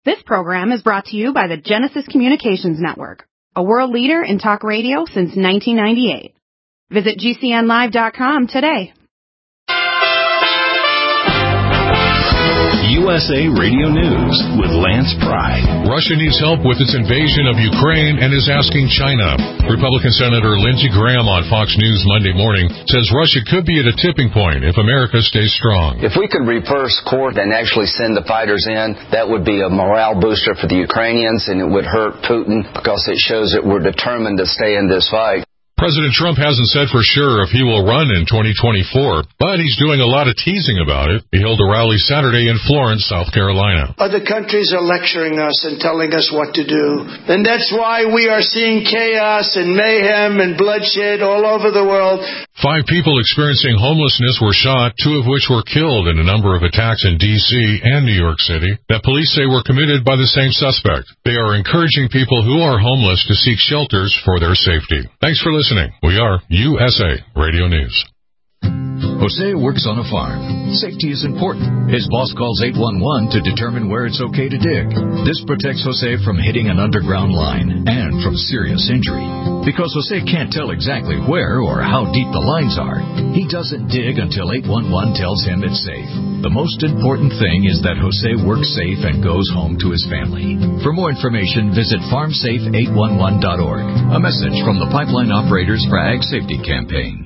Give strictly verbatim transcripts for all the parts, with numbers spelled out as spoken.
This program is brought to you by the Genesis Communications Network, a world leader in talk radio since nineteen ninety-eight. Visit G C N live dot com today. U S A Radio News with Lance Pry. Russia needs help with its invasion of Ukraine and is asking China. Republican Senator Lindsey Graham on Fox News Monday morning says Russia could be at a tipping point if America stays strong. If we could reverse course and actually send the fighters in, that would be a morale booster for the Ukrainians, and it would hurt Putin because it shows that we're determined to stay in this fight. President Trump hasn't said for sure if he will run in twenty twenty-four, but he's doing a lot of teasing about it. He held a rally Saturday in Florence, South Carolina. Other countries are lecturing us and telling us what to do. And that's why we are seeing chaos and mayhem and bloodshed all over the world. Five people experiencing homelessness were shot, two of which were killed in a number of attacks in D C and New York City that police say were committed by the same suspect. They are encouraging people who are homeless to seek shelters for their safety. Thanks for listening. We are U S A Radio News. Jose works on a farm. Safety is important. His boss calls eight one one to determine where it's okay to dig. This protects Jose from hitting an underground line and from serious injury. Because Jose can't tell exactly where or how deep the lines are, he doesn't dig until eight one one tells him it's safe. The most important thing is that Jose works safe and goes home to his family. For more information, visit farm safe eight one one dot org. A message from the Pipeline Operators for Ag Safety Campaign.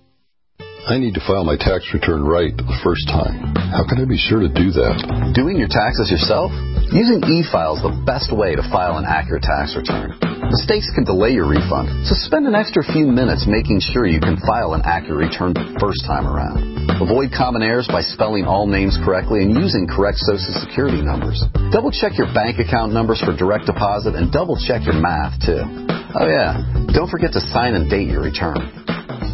I need to file my tax return right the first time. How can I be sure to do that? Doing your taxes yourself? Using e-file is the best way to file an accurate tax return. Mistakes can delay your refund, so spend an extra few minutes making sure you can file an accurate return the first time around. Avoid common errors by spelling all names correctly and using correct Social Security numbers. Double-check your bank account numbers for direct deposit and double-check your math, too. Oh, yeah, don't forget to sign and date your return.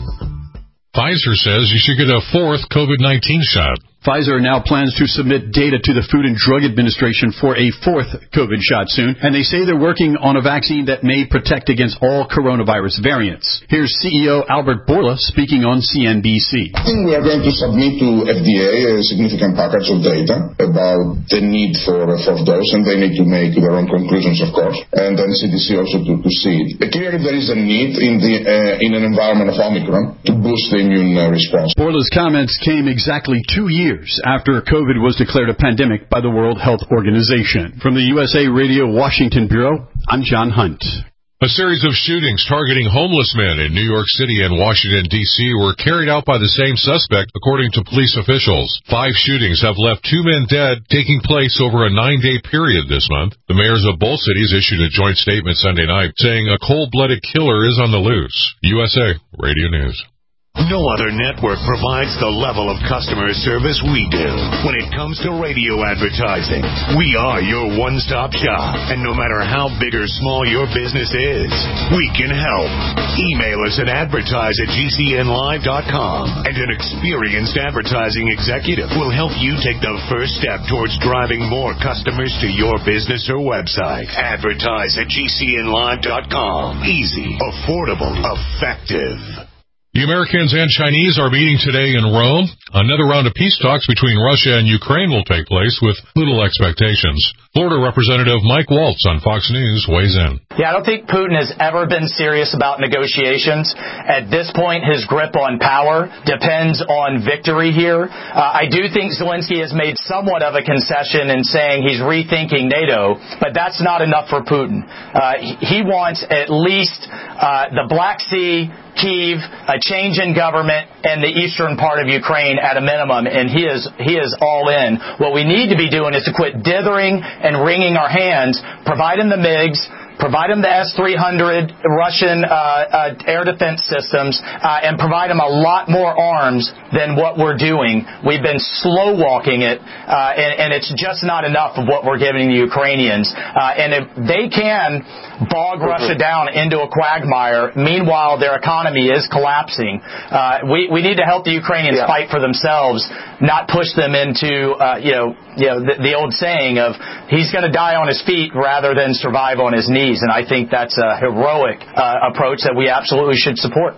Pfizer says you should get a fourth COVID nineteen shot. Pfizer now plans to submit data to the Food and Drug Administration for a fourth COVID shot soon, and they say they're working on a vaccine that may protect against all coronavirus variants. Here's C E O Albert Bourla speaking on C N B C. I think we are going to submit to F D A a significant package of data about the need for a fourth dose, and they need to make their own conclusions, of course, and then C D C also to, to see it. Clearly, there is a need in, the, uh, in an environment of Omicron to boost the immune uh, response. Bourla's comments came exactly two years after COVID was declared a pandemic by the World Health Organization. From the U S A Radio Washington Bureau, I'm John Hunt. A series of shootings targeting homeless men in New York City and Washington, D C were carried out by the same suspect, according to police officials. Five shootings have left two men dead, taking place over a nine-day period this month. The mayors of both cities issued a joint statement Sunday night saying a cold-blooded killer is on the loose. U S A Radio News. No other network provides the level of customer service we do. When it comes to radio advertising, we are your one-stop shop. And no matter how big or small your business is, we can help. Email us at advertise at G C N live dot com, and an experienced advertising executive will help you take the first step towards driving more customers to your business or website. Advertise at G C N live dot com. Easy, affordable, effective. The Americans and Chinese are meeting today in Rome. Another round of peace talks between Russia and Ukraine will take place with little expectations. Florida Representative Mike Waltz on Fox News weighs in. Yeah, I don't think Putin has ever been serious about negotiations. At this point, his grip on power depends on victory here. Uh, I do think Zelensky has made somewhat of a concession in saying he's rethinking NATO, but that's not enough for Putin. Uh, he wants at least uh, the Black Sea, Kyiv, a change in government, and the eastern part of Ukraine at a minimum, and he is he is all in. What we need to be doing is to quit dithering and wringing our hands, provide him the MiGs, provide them the S three hundred Russian uh, uh, air defense systems, uh, and provide them a lot more arms than what we're doing. We've been slow walking it, uh, and, and it's just not enough of what we're giving the Ukrainians. Uh, and if they can bog Russia down into a quagmire, meanwhile their economy is collapsing, uh, we, we need to help the Ukrainians yeah. fight for themselves, not push them into, uh, you know, you know the, the old saying of he's going to die on his feet rather than survive on his knees. And I think that's a heroic uh, approach that we absolutely should support.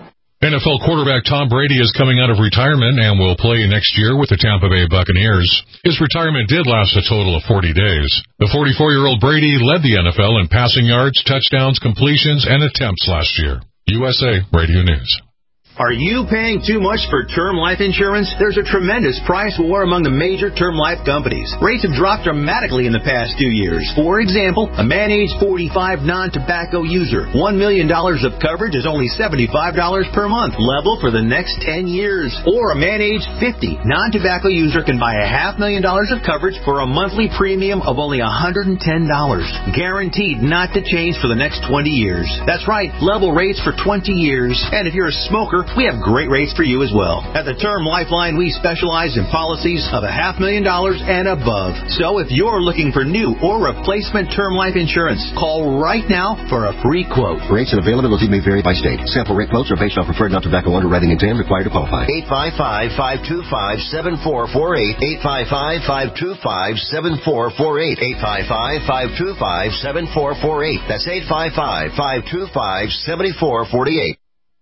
N F L quarterback Tom Brady is coming out of retirement and will play next year with the Tampa Bay Buccaneers. His retirement did last a total of forty days. The forty-four-year-old Brady led the N F L in passing yards, touchdowns, completions, and attempts last year. U S A Radio News. Are you paying too much for term life insurance? There's a tremendous price war among the major term life companies. Rates have dropped dramatically in the past two years. For example, a man age forty-five non-tobacco user, one million dollars of coverage is only seventy-five dollars per month, level for the next ten years. Or a man age fifty non-tobacco user can buy a half million dollars of coverage for a monthly premium of only one hundred ten dollars. Guaranteed not to change for the next twenty years. That's right, level rates for twenty years. And if you're a smoker, we have great rates for you as well. At the Term Lifeline, we specialize in policies of a half million dollars and above. So if you're looking for new or replacement term life insurance, call right now for a free quote. Rates and availability may vary by state. Sample rate quotes are based on preferred non-tobacco underwriting exam required to qualify. eight five five, five two five, seven four four eight. eight five five, five two five, seven four four eight. eight five five, five two five, seven four four eight. That's eight five five, five two five, seven four four eight.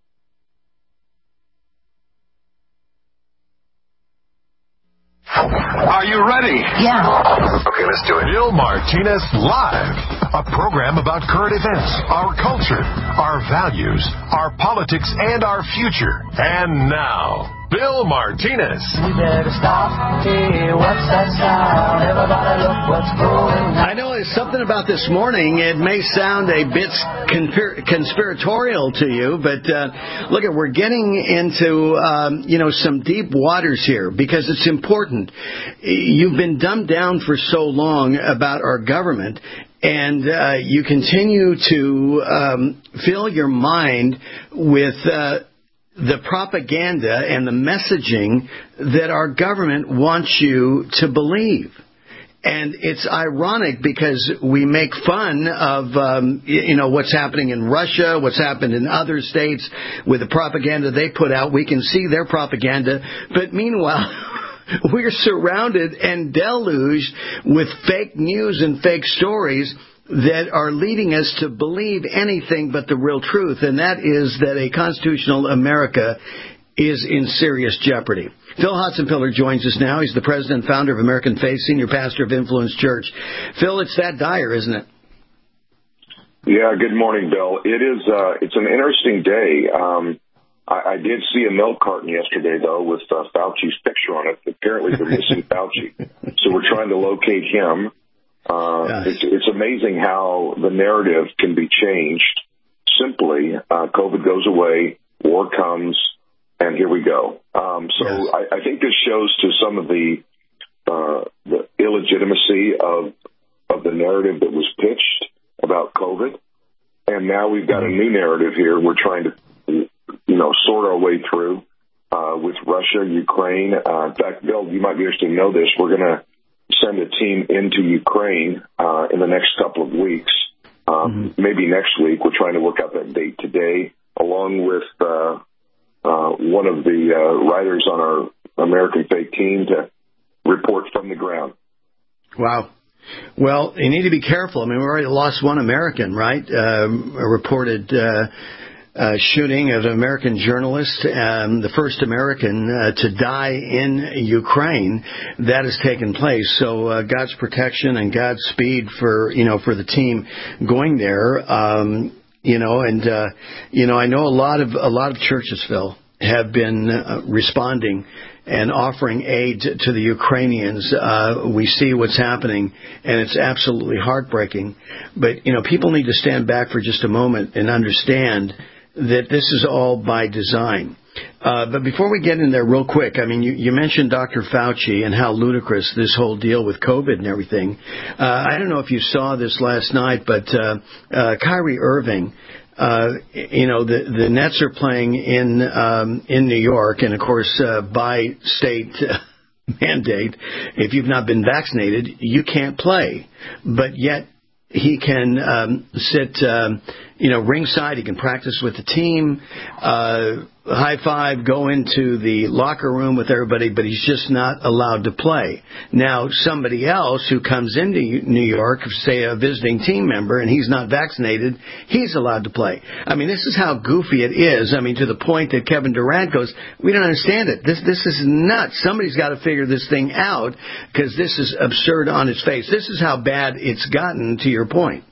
Are you ready? Yeah. Okay, let's do it. Bill Martinez Live, a program about current events, our culture, our values, our politics, and our future. And now, Bill Martinez. We better stop. Hey, what's that sound? Everybody look what's going on. I know it's something about this morning. It may sound a bit conspir- conspiratorial to you, but uh, look, at we're getting into um, you know some deep waters here because it's important. You've been dumbed down for so long about our government, and uh, you continue to um, fill your mind with uh, the propaganda and the messaging that our government wants you to believe. And it's ironic because we make fun of, um, you know, what's happening in Russia, what's happened in other states with the propaganda they put out. We can see their propaganda. But meanwhile, we're surrounded and deluged with fake news and fake stories that are leading us to believe anything but the real truth, and that is that a constitutional America is in serious jeopardy. Phil Hotzenpiller joins us now. He's the president and founder of American Faith, senior pastor of Influence Church. Phil, it's that dire, isn't it? Yeah, good morning, Bill. It is, uh, it's an interesting day. Um, I, I did see a milk carton yesterday, though, with uh, Fauci's picture on it. Apparently they're missing Fauci. So we're trying to locate him. Uh, yeah. it's, it's amazing how the narrative can be changed simply. Uh, COVID goes away, war comes, and here we go. Um, so yes. I, I think this shows to some of the, uh, the illegitimacy of, of the narrative that was pitched about COVID. And now we've got a new narrative here we're trying to, you know, sort our way through, uh, with Russia, Ukraine. Uh, in fact, Bill, you might be interested to know this. We're going to send a team into Ukraine uh, in the next couple of weeks, um, mm-hmm. maybe next week. We're trying to work out that date today, along with uh, uh, one of the uh, writers on our American Faith team to report from the ground. Wow. Well, you need to be careful. I mean, we already lost one American, right? Um, a reported uh, uh, shooting of an American journalist, um, the first American uh, to die in Ukraine. That has taken place. So uh, God's protection and God's speed for, you know, for the team going there. Um, you know, and, uh, you know, I know a lot of a lot of churches, Phil, have been uh, responding and offering aid to, to the Ukrainians. Uh, we see what's happening, and it's absolutely heartbreaking. But, you know, people need to stand back for just a moment and understand that this is all by design. Uh, but before we get in there real quick, I mean, you, you mentioned Doctor Fauci and how ludicrous this whole deal with COVID and everything. Uh, I don't know if you saw this last night, but uh, uh, Kyrie Irving, Uh, you know, the, the Nets are playing in um, in New York, and, of course, uh, by state uh, mandate, if you've not been vaccinated, you can't play. But yet he can um, sit, um, you know, ringside. He can practice with the team. Uh, high five, go into the locker room with everybody, but he's just not allowed to play. Now, somebody else who comes into New York, say a visiting team member, and he's not vaccinated, he's allowed to play. I mean, this is how goofy it is. I mean, to the point that Kevin Durant goes, we don't understand it. This this is nuts. Somebody's got to figure this thing out because this is absurd on its face. This is how bad it's gotten, to your point.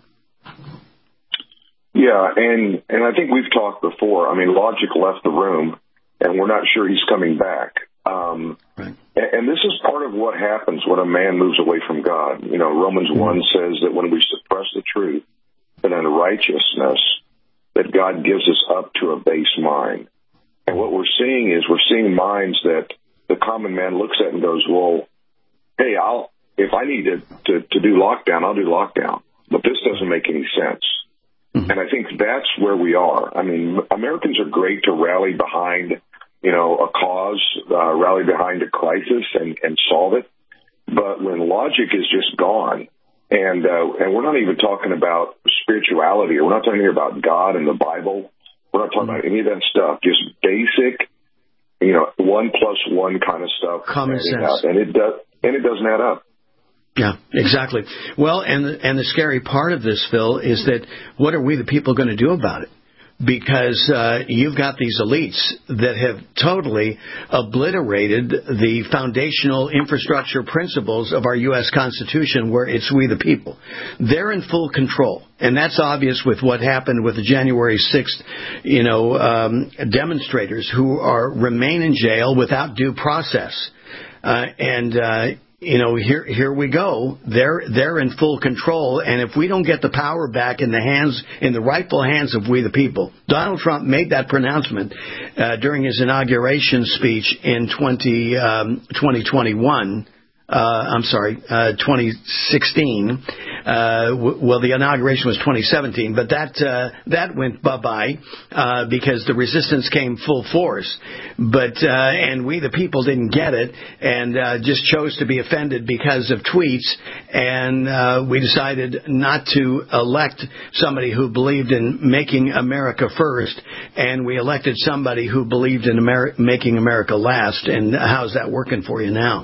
Yeah, and, and I think we've talked before. I mean, logic left the room, and we're not sure he's coming back. Um, right. and, and this is part of what happens when a man moves away from God. You know, Romans mm-hmm. one says that when we suppress the truth and unrighteousness, that God gives us up to a base mind. And what we're seeing is we're seeing minds that the common man looks at and goes, well, hey, I'll if I need to, to, to do lockdown, I'll do lockdown. But this doesn't make any sense. Mm-hmm. And I think that's where we are. I mean, Americans are great to rally behind, you know, a cause, uh, rally behind a crisis and, and solve it. But when logic is just gone, and uh, and we're not even talking about spirituality, or we're not talking about God and the Bible, we're not talking mm-hmm. about any of that stuff, just basic, you know, one plus one kind of stuff. Common sense. And it does, and it doesn't add up. Yeah, exactly. Well, and the, and the scary part of this, Phil, is that what are we, the people, going to do about it? Because uh, you've got these elites that have totally obliterated the foundational infrastructure principles of our U S Constitution, where it's we the people. They're in full control. And that's obvious with what happened with the January sixth, you know, um, demonstrators who are remain in jail without due process. Uh, and uh You know, here here we go. They're they're in full control, and if we don't get the power back in the hands, in the rightful hands of we the people, Donald Trump made that pronouncement uh, during his inauguration speech in twenty, um, twenty twenty-one. Uh, I'm sorry, uh, twenty sixteen. Uh, w- well, the inauguration was twenty seventeen, but that uh, that went bye-bye uh, because the resistance came full force. But uh, and we, the people, didn't get it and uh, just chose to be offended because of tweets. And uh, we decided not to elect somebody who believed in making America first, and we elected somebody who believed in Ameri- making America last. And how's that working for you now?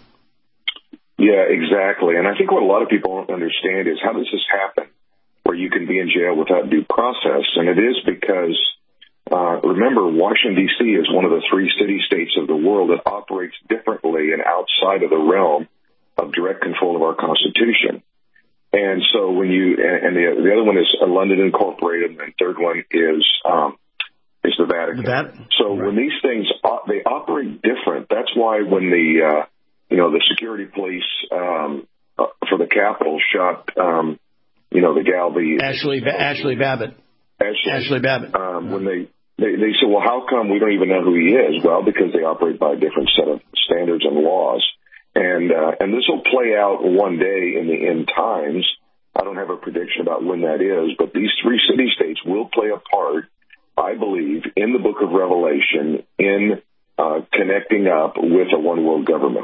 Yeah, exactly. And I think what a lot of people don't understand is how does this happen where you can be in jail without due process? And it is because, uh, remember, Washington, D C is one of the three city-states of the world that operates differently and outside of the realm of direct control of our Constitution. And so when you, and the, the other one is London Incorporated, and the third one is, um, is the Vatican. The Vatican. So right. When these things, they operate different. That's why when the, uh, you know, the security police um, uh, for the Capitol shot, um, you know, the gal, the Ashley ba- Ashley Babbitt. Ashley, Ashley Babbitt. Um, when they, they they said, well, how come we don't even know who he is? Well, because they operate by a different set of standards and laws, and uh, and this will play out one day in the end times. I don't have a prediction about when that is, but these three city states will play a part, I believe, in the Book of Revelation in uh, connecting up with a one world government.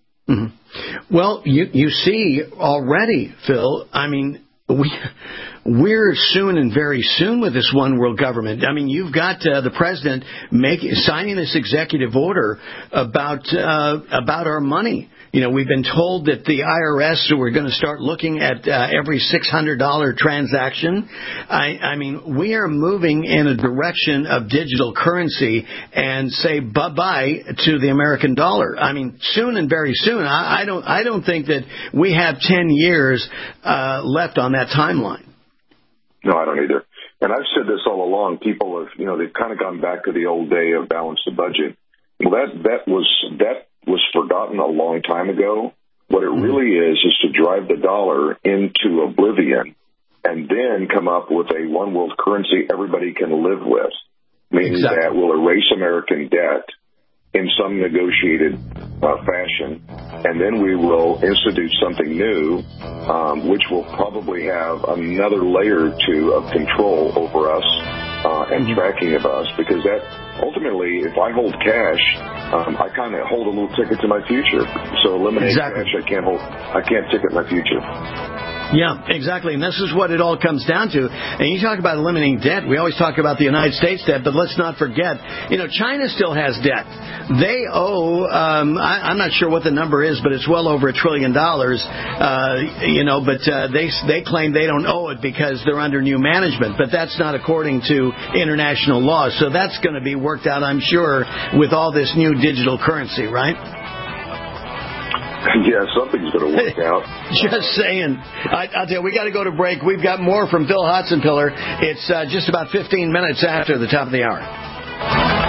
Mm-hmm. Well, you you see already, Phil, I mean, we, we're soon and very soon with this one world government. I mean, you've got uh, the president making signing this executive order about uh, about our money. You know, we've been told that the I R S were going to start looking at uh, every six hundred dollars transaction. I, I mean, we are moving in a direction of digital currency and say bye-bye to the American dollar. I mean, soon and very soon. I, I don't I don't think that we have ten years uh, left on that timeline. No, I don't either. And I've said this all along. People have, you know, they've kind of gone back to the old day of balance the budget. Well, that that was that. was forgotten a long time ago. What it really is is to drive the dollar into oblivion and then come up with a one world currency everybody can live with, meaning exactly. that will erase American debt in some negotiated uh, fashion, and then we will institute something new, um, which will probably have another layer or two of control over us uh, and tracking of us, because that ultimately, if I hold cash, um, I kind of hold a little ticket to my future. So eliminating exactly. cash, I can't hold, I can't ticket my future. Yeah, exactly. And this is what it all comes down to. And you talk about eliminating debt. We always talk about the United States debt, but let's not forget, you know, China still has debt. They owe, um, I, I'm not sure what the number is, but it's well over a trillion dollars, uh, you know, but uh, they, they claim they don't owe it because they're under new management. But that's not according to international law. So that's going to be worked out, I'm sure, with all this new digital currency, right? Yeah, something's going to work out. Just saying. I, I'll tell you, we got to go to break. We've got more from Phil Hotzenpiller. It's uh, just about fifteen minutes after the top of the hour.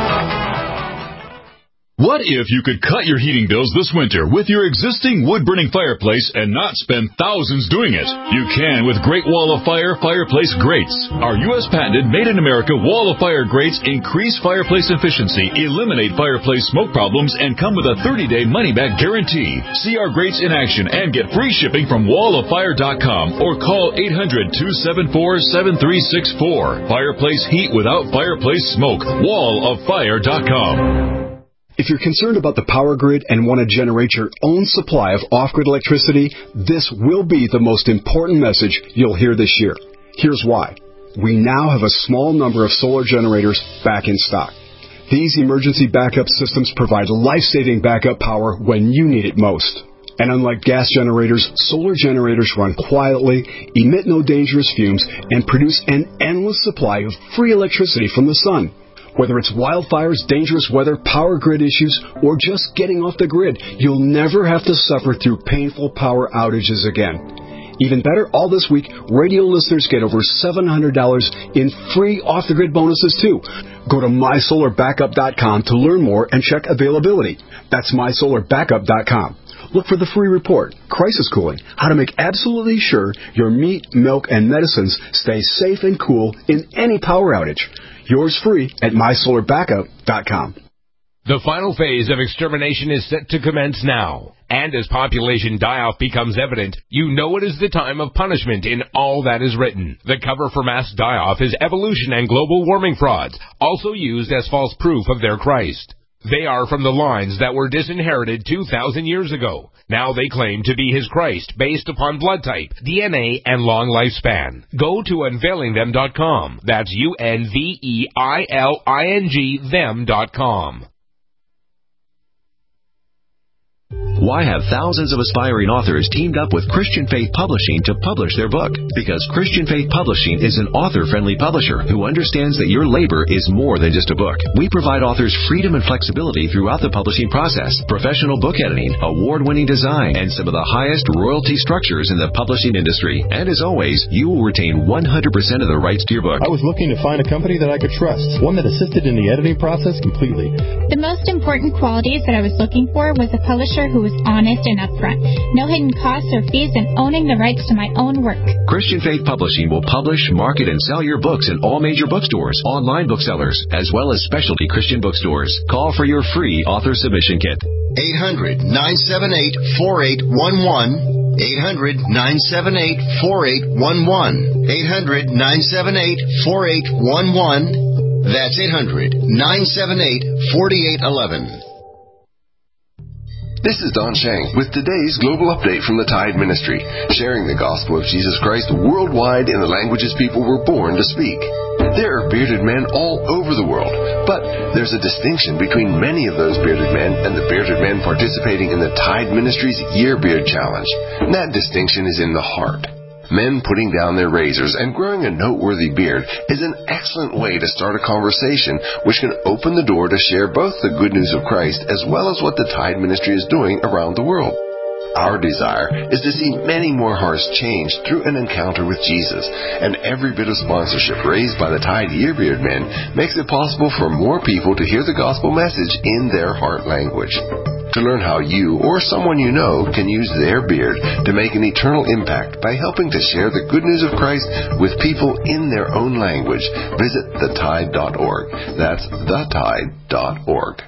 What if you could cut your heating bills this winter with your existing wood-burning fireplace and not spend thousands doing it? You can with Great Wall of Fire fireplace grates. Our U S patented made-in-America Wall of Fire grates increase fireplace efficiency, eliminate fireplace smoke problems, and come with a thirty-day money-back guarantee. See our grates in action and get free shipping from wall of fire dot com or call eight hundred, two seven four, seven three six four. Fireplace heat without fireplace smoke. wall of fire dot com. If you're concerned about the power grid and want to generate your own supply of off-grid electricity, this will be the most important message you'll hear this year. Here's why. We now have a small number of solar generators back in stock. These emergency backup systems provide life-saving backup power when you need it most. And unlike gas generators, solar generators run quietly, emit no dangerous fumes, and produce an endless supply of free electricity from the sun. Whether it's wildfires, dangerous weather, power grid issues, or just getting off the grid, you'll never have to suffer through painful power outages again. Even better, all this week, radio listeners get over seven hundred dollars in free off-the-grid bonuses, too. Go to my solar backup dot com to learn more and check availability. That's my solar backup dot com. Look for the free report, Crisis Cooling, how to make absolutely sure your meat, milk, and medicines stay safe and cool in any power outage. Yours free at my solar backup dot com. The final phase of extermination is set to commence now. And as population die-off becomes evident, you know it is the time of punishment in all that is written. The cover for mass die-off is evolution and global warming frauds, also used as false proof of their Christ. They are from the lines that were disinherited two thousand years ago. Now they claim to be his Christ based upon blood type, D N A, and long lifespan. Go to unveiling them dot com. That's U N V E I L I N G them dot com. Why have thousands of aspiring authors teamed up with Christian Faith Publishing to publish their book? Because Christian Faith Publishing is an author-friendly publisher who understands that your labor is more than just a book. We provide authors freedom and flexibility throughout the publishing process, professional book editing, award-winning design, and some of the highest royalty structures in the publishing industry. And as always, you will retain one hundred percent of the rights to your book. I was looking to find a company that I could trust, one that assisted in the editing process completely. The most important qualities that I was looking for was a publisher who was honest and upfront, no hidden costs or fees, and owning the rights to my own work. Christian Faith Publishing will publish, market, and sell your books in all major bookstores, online booksellers, as well as specialty Christian bookstores. Call for your free author submission kit. eight hundred, nine seven eight, four eight one one. eight hundred, nine seven eight, four eight one one. eight hundred, nine seven eight, four eight one one. That's eight hundred, nine seven eight, four eight one one. This is Don Shang with today's Global Update from the Tide Ministry, sharing the gospel of Jesus Christ worldwide in the languages people were born to speak. There are bearded men all over the world, but there's a distinction between many of those bearded men and the bearded men participating in the Tide Ministry's Year Beard Challenge. And that distinction is in the heart. Men putting down their razors and growing a noteworthy beard is an excellent way to start a conversation which can open the door to share both the good news of Christ as well as what the Tide Ministry is doing around the world. Our desire is to see many more hearts changed through an encounter with Jesus, and every bit of sponsorship raised by the Tide Yearbeard Men makes it possible for more people to hear the gospel message in their heart language. To learn how you or someone you know can use their beard to make an eternal impact by helping to share the good news of Christ with people in their own language, visit the tide dot org. That's the tide dot org.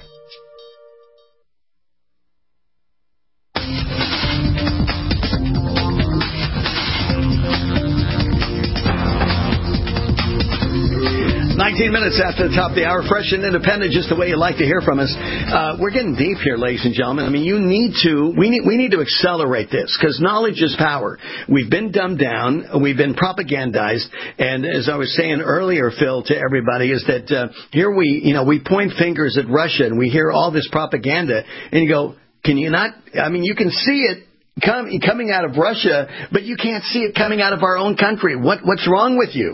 nineteen minutes after the top of the hour, fresh and independent, just the way you like to hear from us. Uh, we're getting deep here, ladies and gentlemen. I mean, you need to, we need, we need to accelerate this, because knowledge is power. We've been dumbed down, we've been propagandized, and as I was saying earlier, Phil, to everybody, is that uh, here we, you know, we point fingers at Russia, and we hear all this propaganda, and you go, can you not, I mean, you can see it come, coming out of Russia, but you can't see it coming out of our own country. What, what's wrong with you?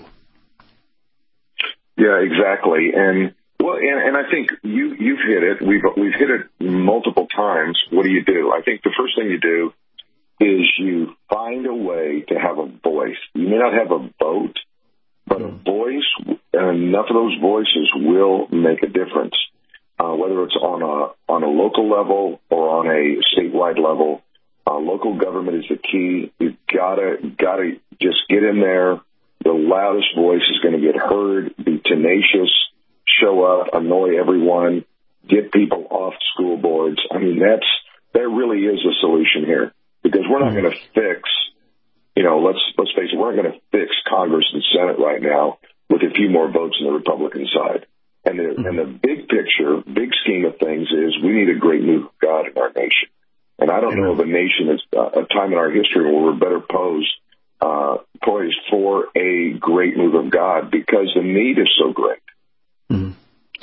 Yeah, exactly. And well, and, and I think you, you've hit it. We've, we've hit it multiple times. What do you do? I think the first thing you do is you find a way to have a voice. You may not have a vote, but a voice, and enough of those voices will make a difference. Uh, whether it's on a, on a local level or on a statewide level, uh, local government is the key. You've gotta, gotta just get in there. The loudest voice is going to get heard, be tenacious, show up, annoy everyone, get people off school boards. I mean, that's, that really is a solution here, because we're not going to fix, you know, let's, let's face it, we're not going to fix Congress and Senate right now with a few more votes on the Republican side. And the, and the big picture, big scheme of things is we need a great move of God in our nation. And I don't know of a nation that's uh, a time in our history where we're better posed Uh, poised for a great move of God, because the need is so great. Mm-hmm.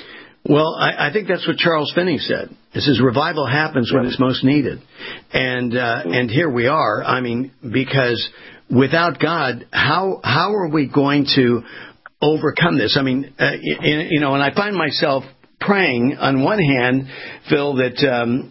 Well, I, I think that's what Charles Finney said. It says revival happens when it's most needed. And uh, mm-hmm. and here we are. I mean, because without God, how how are we going to overcome this? I mean, uh, you, you know, and I find myself praying on one hand, Phil, that um,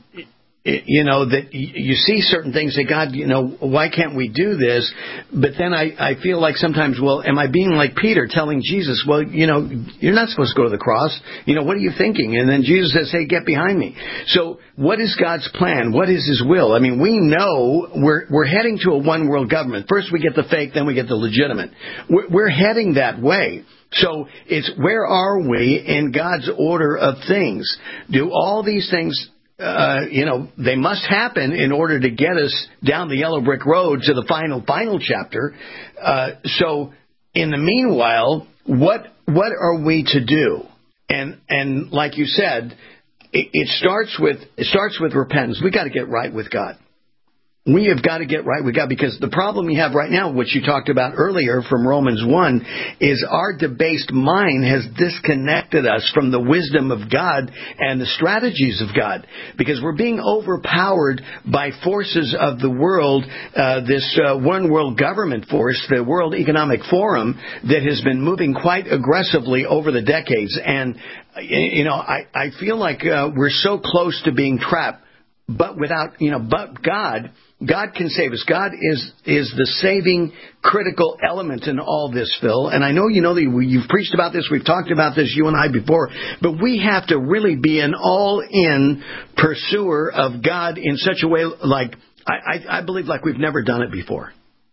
you know, that you see certain things that God, you know, why can't we do this? But then I, I feel like sometimes, well, am I being like Peter telling Jesus, well, you know, you're not supposed to go to the cross. You know, what are you thinking? And then Jesus says, hey, get behind me. So what is God's plan? What is his will? I mean, we know we're, we're heading to a one world government. First we get the fake, then we get the legitimate. We're, we're heading that way. So it's, where are we in God's order of things? Do all these things, Uh, you know, they must happen in order to get us down the yellow brick road to the final, final chapter. Uh, so in the meanwhile, what, what are we to do? And, and like you said, it, it starts with, it starts with repentance. We got to get right with God. We have got to get right with God, because the problem we have right now, which you talked about earlier from Romans one, is our debased mind has disconnected us from the wisdom of God and the strategies of God, because we're being overpowered by forces of the world, uh, this uh, one world government force, the World Economic Forum, that has been moving quite aggressively over the decades. And, you know, I, I feel like uh, we're so close to being trapped. But without, you know, but God, God can save us. God is is the saving critical element in all this, Phil. And I know you know that you've preached about this. We've talked about this, you and I, before. But we have to really be an all-in pursuer of God in such a way, like I, I, I believe, like we've never done it before.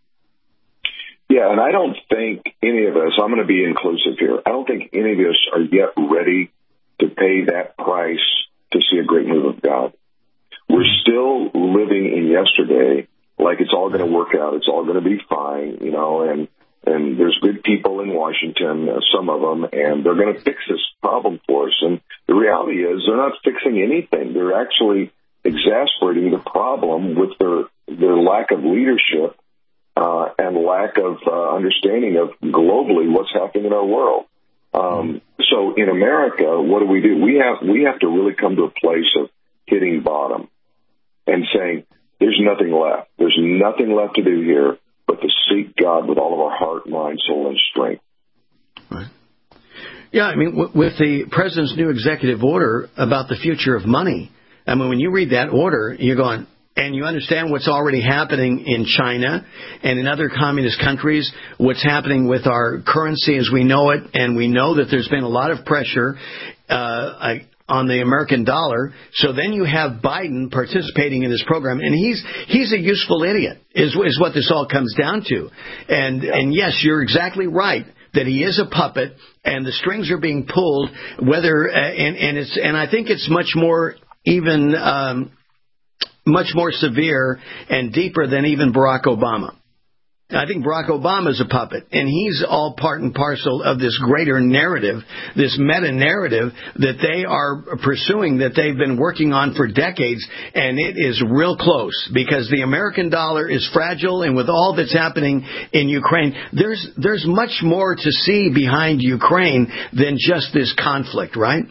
Yeah, and I don't think any of us, I'm going to be inclusive here, I don't think any of us are yet ready to pay that price to see a great move of God. We're still living in yesterday, like it's all going to work out. It's all going to be fine, you know, and, and there's good people in Washington, uh, some of them, and they're going to fix this problem for us. And the reality is they're not fixing anything. They're actually exasperating the problem with their, their lack of leadership, uh, and lack of uh, understanding of globally what's happening in our world. Um, so in America, what do we do? We have, we have to really come to a place of hitting bottom and saying, there's nothing left. There's nothing left to do here but to seek God with all of our heart, mind, soul, and strength. Right. Yeah, I mean, w- with the president's new executive order about the future of money, I mean, when you read that order, you're going, and you understand what's already happening in China and in other communist countries, what's happening with our currency as we know it, and we know that there's been a lot of pressure uh, I, on the American dollar. So then you have Biden participating in this program, and he's he's a useful idiot, is is what this all comes down to. And yeah. and yes, you're exactly right that he is a puppet, and the strings are being pulled. Whether uh, and and it's and I think it's much more even um, much more severe and deeper than even Barack Obama. I think Barack Obama is a puppet, and he's all part and parcel of this greater narrative, this meta-narrative that they are pursuing, that they've been working on for decades, and it is real close because the American dollar is fragile, and with all that's happening in Ukraine, there's there's much more to see behind Ukraine than just this conflict, right?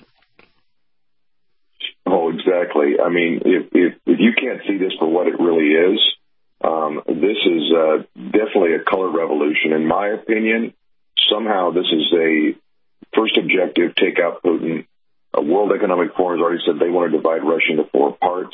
Oh, exactly. I mean, if, if, if you can't see this for what it really is, Um, this is uh, definitely a color revolution. In my opinion, somehow this is a first objective, take out Putin. Uh, World Economic Forum has already said they want to divide Russia into four parts.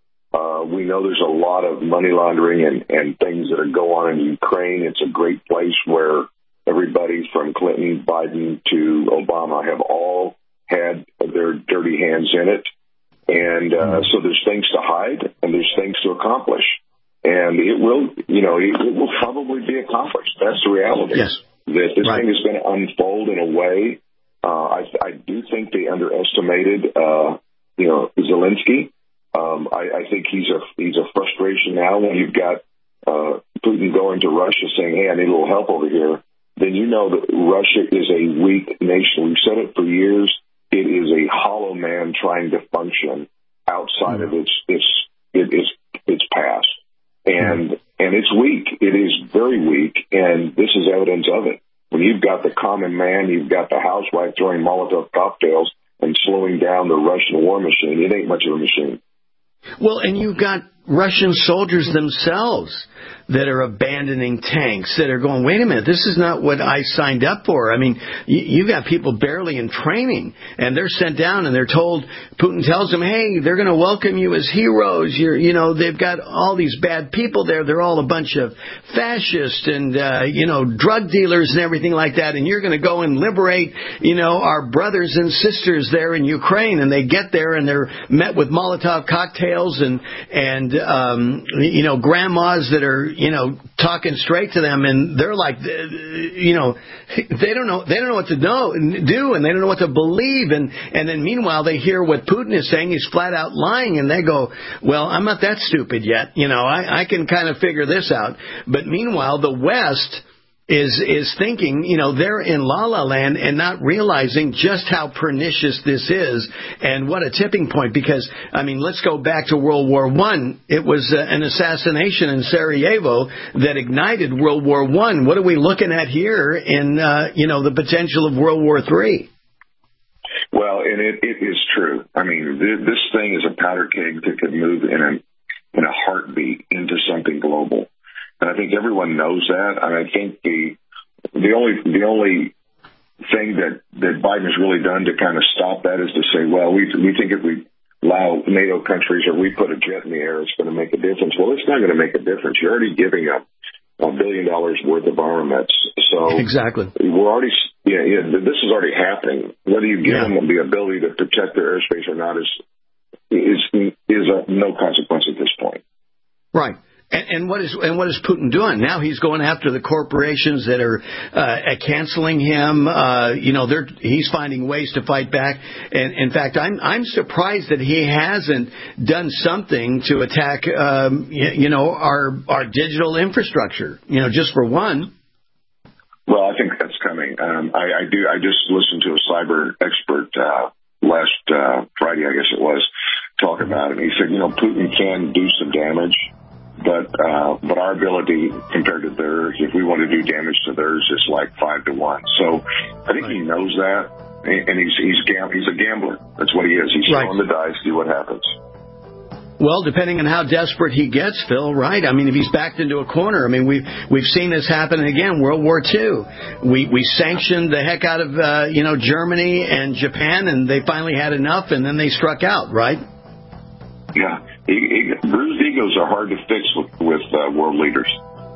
Uh, we know there's a lot of money laundering and, and things that are go on in Ukraine. It's a great place where everybody from Clinton, Biden to Obama have all had their dirty hands in it. And uh, so there's things to hide and there's things to accomplish. And it will, you know, it will probably be accomplished. That's the reality. Yes. That this right. thing is going to unfold in a way. Uh, I, I do think they underestimated, uh, you know, Zelensky. Um, I, I think he's a he's a frustration now when you've got uh, Putin going to Russia saying, "Hey, I need a little help over here." Then you know that Russia is a weak nation. We've said it for years. It is a hollow man trying to function outside mm-hmm. of its its its its past. And and it's weak. It is very weak, and this is evidence of it. When you've got the common man, you've got the housewife throwing Molotov cocktails and slowing down the Russian war machine, it ain't much of a machine. Well, and you've got Russian soldiers themselves that are abandoning tanks, that are going, wait a minute, this is not what I signed up for. I mean, you, you got people barely in training, and they're sent down, and they're told, Putin tells them, hey, they're going to welcome you as heroes. You're, you know, they've got all these bad people there. They're all a bunch of fascists and, uh, you know, drug dealers and everything like that, and you're going to go and liberate, you know, our brothers and sisters there in Ukraine. And they get there, and they're met with Molotov cocktails and, and um, you know, grandmas that are, you know, talking straight to them, and they're like, you know, they don't know, they don't know what to know, do, and they don't know what to believe, and and then meanwhile they hear what Putin is saying, he's flat out lying, and they go, well, I'm not that stupid yet, you know, I, I can kind of figure this out. But meanwhile, the West is is thinking, you know, they're in la-la land and not realizing just how pernicious this is and what a tipping point. Because, I mean, let's go back to World War One. It was uh, an assassination in Sarajevo that ignited World War One. What are we looking at here in, uh, you know, the potential of World War Three? Well, and it, it is true. I mean, th- this thing is a powder keg that could move in a in a heartbeat into something global. And I think everyone knows that. And I think the the only the only thing that, that Biden has really done to kind of stop that is to say, well, we we think if we allow NATO countries or we put a jet in the air, it's going to make a difference. Well, it's not going to make a difference. You're already giving up a billion dollars worth of armaments. So exactly, we're already yeah, yeah this is already happening. Whether you give yeah. them the ability to protect their airspace or not is is is of no consequence at this point. Right. And, and what is and what is Putin doing now? He's going after the corporations that are uh, canceling him. Uh, you know, they're he's finding ways to fight back. And in fact, I'm I'm surprised that he hasn't done something to attack, um, you, you know, our our digital infrastructure. You know, just for one. Well, I think that's coming. Um, I, I do. I just listened to a cyber expert uh, last uh, Friday, I guess it was, talk about it. He said, you know, Putin can do some damage. But uh, but our ability compared to theirs, if we want to do damage to theirs, is like five to one. So I think right. he knows that, and he's he's gam- he's a gambler. That's what he is. He's right. throwing the dice, see what happens. Well, depending on how desperate he gets, Phil, right? I mean, if he's backed into a corner, I mean, we've we've seen this happen again. World War Two, we we sanctioned the heck out of uh, you know Germany and Japan, and they finally had enough, and then they struck out, right? Yeah, he, he, bruised egos are hard to fix with, with uh, world leaders.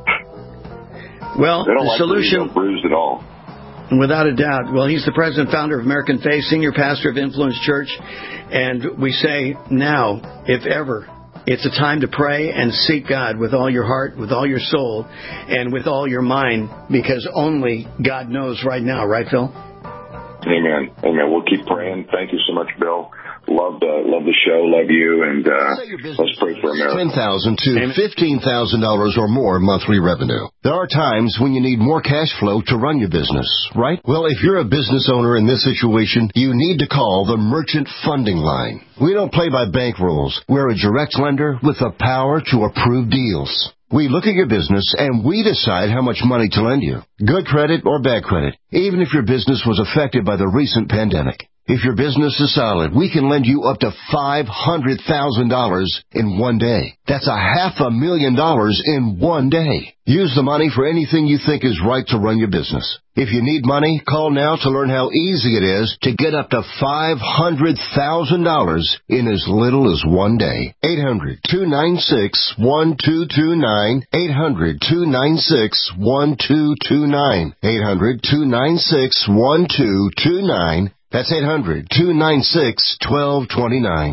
Well, they don't the like solution, to be bruised at all. Without a doubt. Well, he's the president, founder of American Faith, senior pastor of Influence Church, and we say now, if ever, it's a time to pray and seek God with all your heart, with all your soul, and with all your mind, because only God knows right now, right, Phil? Amen. Amen. We'll keep praying. Thank you so much, Bill. Love the, love the show, love you, and uh, let's pray for America. ten thousand dollars to fifteen thousand dollars or more monthly revenue. There are times when you need more cash flow to run your business, right? Well, if you're a business owner in this situation, you need to call the Merchant Funding Line. We don't play by bank rules. We're a direct lender with the power to approve deals. We look at your business and we decide how much money to lend you. Good credit or bad credit, even if your business was affected by the recent pandemic. If your business is solid, we can lend you up to five hundred thousand dollars in one day. That's a half a million dollars in one day. Use the money for anything you think is right to run your business. If you need money, call now to learn how easy it is to get up to five hundred thousand dollars in as little as one day. eight hundred, two nine six, one two two nine. eight hundred, two nine six, one two two nine. eight hundred, two nine six, one two two nine. That's eight hundred, two nine six, one two two nine.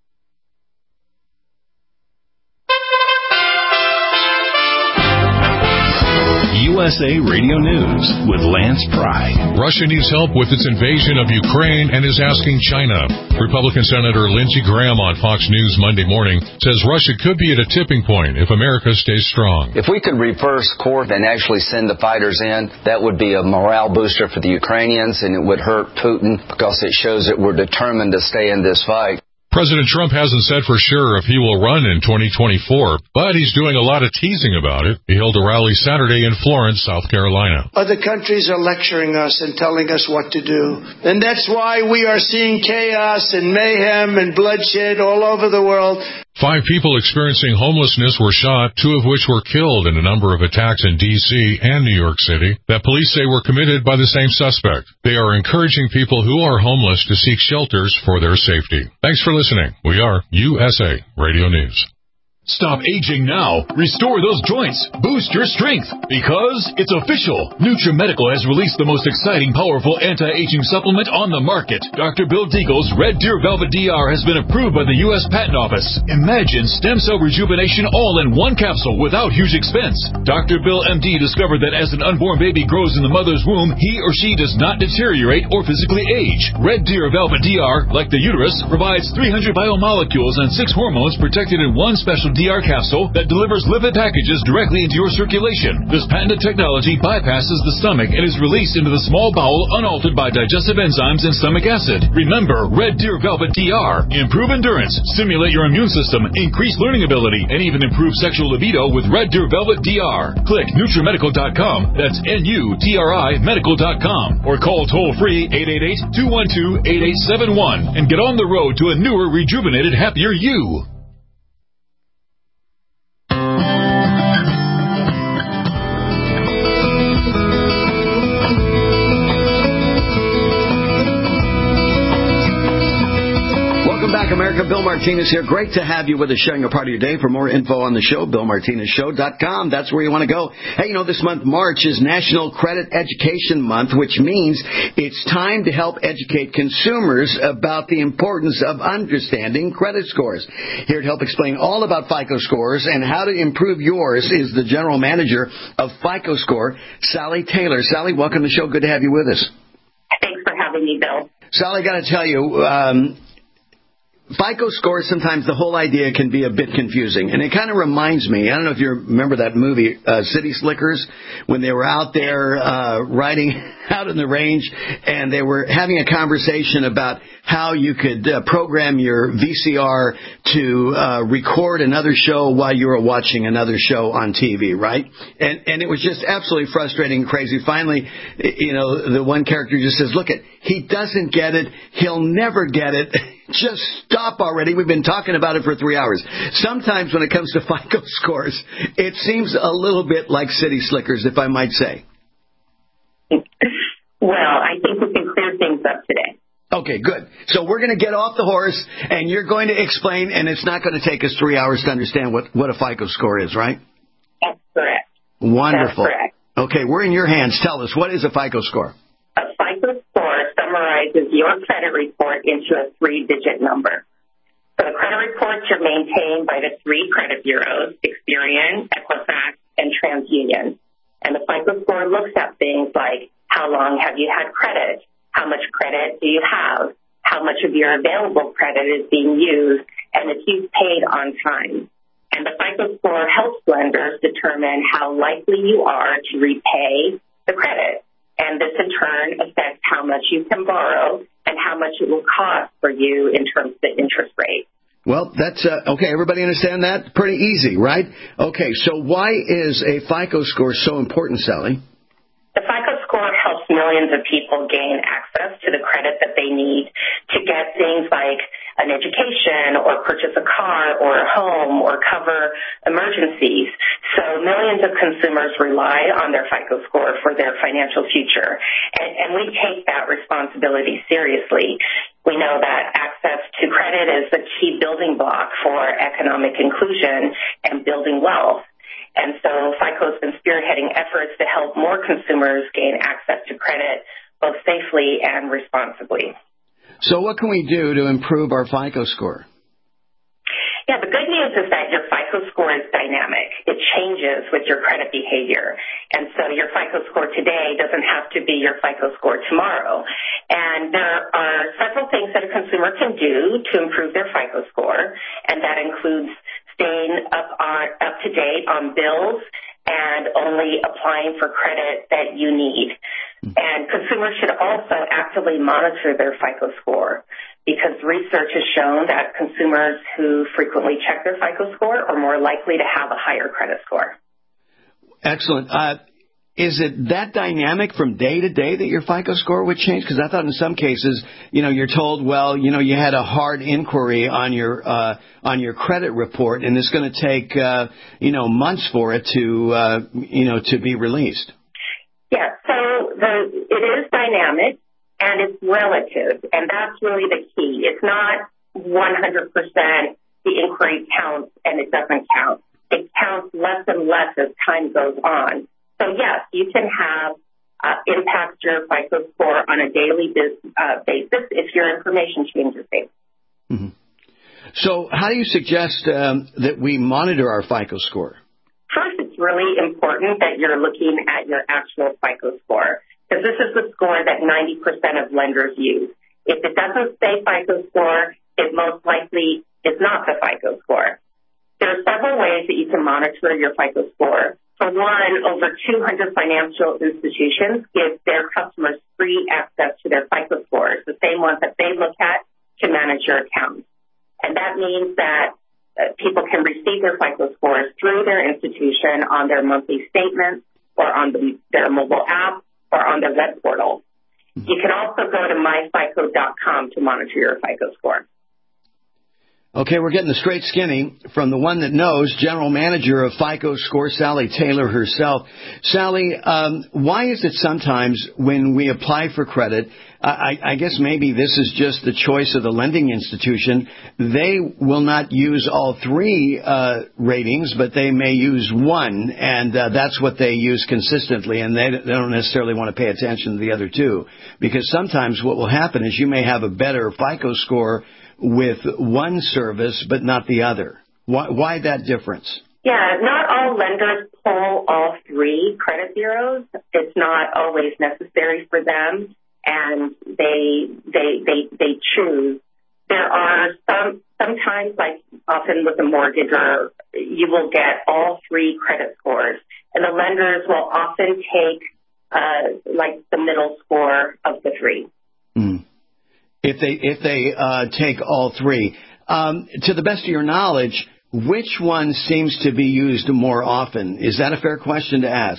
U S A Radio News with Lance Pry. Russia needs help with its invasion of Ukraine and is asking China. Republican Senator Lindsey Graham on Fox News Monday morning says Russia could be at a tipping point if America stays strong. If we could reverse course and actually send the fighters in, that would be a morale booster for the Ukrainians, and it would hurt Putin because it shows that we're determined to stay in this fight. President Trump hasn't said for sure if he will run in twenty twenty-four, but he's doing a lot of teasing about it. He held a rally Saturday in Florence, South Carolina. Other countries are lecturing us and telling us what to do. And that's why we are seeing chaos and mayhem and bloodshed all over the world. Five people experiencing homelessness were shot, two of which were killed in a number of attacks in D C and New York City that police say were committed by the same suspect. They are encouraging people who are homeless to seek shelters for their safety. Thanks for listening. We are U S A Radio News. Stop aging now. Restore those joints. Boost your strength. Because it's official. NutriMedical has released the most exciting, powerful anti-aging supplement on the market. Doctor Bill Deagle's Red Deer Velvet D R has been approved by the U S Patent Office. Imagine stem cell rejuvenation all in one capsule without huge expense. Doctor Bill M D discovered that as an unborn baby grows in the mother's womb, he or she does not deteriorate or physically age. Red Deer Velvet D R, like the uterus, provides three hundred biomolecules and six hormones protected in one special D R capsule that delivers lipid packages directly into your circulation. This patented technology bypasses the stomach and is released into the small bowel unaltered by digestive enzymes and stomach acid. Remember, Red Deer Velvet D R. Improve endurance, stimulate your immune system, increase learning ability, and even improve sexual libido with Red Deer Velvet D R. Click NutriMedical dot com. That's N U T R I medical dot com. Or call toll-free eight eight eight, two one two, eight eight seven one and get on the road to a newer, rejuvenated, happier you. America, Bill Martinez here. Great to have you with us, sharing a part of your day. For more info on the show, bill martinez show dot com. That's where you want to go. Hey, you know, this month, March, is National Credit Education Month, which means it's time to help educate consumers about the importance of understanding credit scores. Here to help explain all about FICO scores and how to improve yours is the General Manager of FICO Score, Sally Taylor. Sally, welcome to the show. Good to have you with us. Thanks for having me, Bill. Sally, I got to tell you, um, FICO scores, sometimes the whole idea can be a bit confusing. And it kind of reminds me, I don't know if you remember that movie, uh, City Slickers, when they were out there uh, riding out in the range and they were having a conversation about how you could uh, program your V C R to uh, record another show while you were watching another show on T V, right? And and it was just absolutely frustrating and crazy. Finally, you know, the one character just says, look, it, he doesn't get it. He'll never get it. Just stop already. We've been talking about it for three hours. Sometimes when it comes to FICO scores, it seems a little bit like City Slickers, if I might say. Well, I think we can clear things up today. Okay, good. So we're going to get off the horse, and you're going to explain, and it's not going to take us three hours to understand what, what a FICO score is, right? That's correct. Wonderful. That's correct. Okay, we're in your hands. Tell us, what is a FICO score? A FICO score summarizes your credit report into a three-digit number. So the credit reports are maintained by the three credit bureaus, Experian, Equifax, and TransUnion. And the FICO score looks at things like how long have you had credit, how much credit do you have, how much of your available credit is being used, and if you've paid on time. And the FICO score helps lenders determine how likely you are to repay the credit. And this, in turn, affects how much you can borrow and how much it will cost for you in terms of the interest rate. Well, that's, uh, okay, everybody understand that? Pretty easy, right? Okay, so why is a FICO score so important, Sally? The FICO score helps millions of people gain access to the credit that they need to get things like an education or purchase a car or a home or cover emergencies. So millions of consumers rely on their FICO score for their financial future, and, and we take that responsibility seriously. We know that access to credit is the key building block for economic inclusion and building wealth. And so FICO has been spearheading efforts to help more consumers gain access to credit both safely and responsibly. So what can we do to improve our FICO score? Yeah, the good news is that your FICO score is dynamic. It changes with your credit behavior. And so your FICO score today doesn't have to be your FICO score tomorrow. And there are several things that a consumer can do to improve their FICO score, and that includes staying up on, up to date on bills and only applying for credit that you need. And consumers should also actively monitor their FICO score, because research has shown that consumers who frequently check their FICO score are more likely to have a higher credit score. Excellent. Uh, is it that dynamic from day to day that your FICO score would change? Because I thought in some cases, you know, you're told, well, you know, you had a hard inquiry on your uh, on your credit report, and it's going to take, uh, you know, months for it to, uh, you know, to be released. Yeah, so the, it is dynamic and it's relative, and that's really the key. It's not one hundred percent the inquiry counts and it doesn't count. It counts less and less as time goes on. So, yes, you can have uh, impact your FICO score on a daily bis- uh, basis if your information changes daily. Mm-hmm. So how do you suggest um, that we monitor our FICO score? First, it's really important that you're looking at your actual FICO score, because this is the score that ninety percent of lenders use. If it doesn't say FICO score, it most likely is not the FICO score. There are several ways that you can monitor your FICO score. For one, over two hundred financial institutions give their customers free access to their FICO scores, the same ones that they look at to manage your accounts. And that means that uh, people can receive their FICO scores through their institution on their monthly statements or on the, their mobile app or on their web portal. You can also go to my fico dot com to monitor your FICO score. Okay, we're getting the straight skinny from the one that knows, General Manager of FICO Score, Sally Taylor herself. Sally, um, why is it sometimes when we apply for credit, I, I guess maybe this is just the choice of the lending institution, they will not use all three uh, ratings, but they may use one, and uh, that's what they use consistently, and they, they don't necessarily want to pay attention to the other two. Because sometimes what will happen is you may have a better FICO score with one service, but not the other. Why, why that difference? Yeah, not all lenders pull all three credit bureaus. It's not always necessary for them, and they they they they choose. There are some sometimes, like often with a mortgage, or you will get all three credit scores, and the lenders will often take uh, like the middle score of the three. Mm. If they if they uh, take all three. Um, to the best of your knowledge, which one seems to be used more often? Is that a fair question to ask?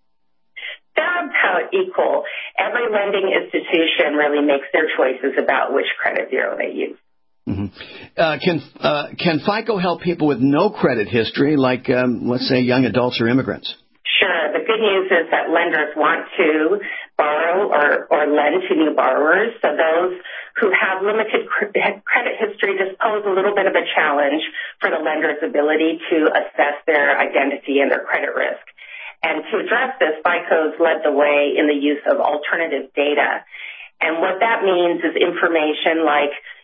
They're about equal. Every lending institution really makes their choices about which credit bureau they use. Mm-hmm. Uh, can uh, can FICO help people with no credit history, like, um, let's say, young adults or immigrants? Sure. The good news is that lenders want to borrow or, or lend to new borrowers. So those who have limited credit history just pose a little bit of a challenge for the lender's ability to assess their identity and their credit risk. And to address this, FICO's led the way in the use of alternative data. And what that means is information like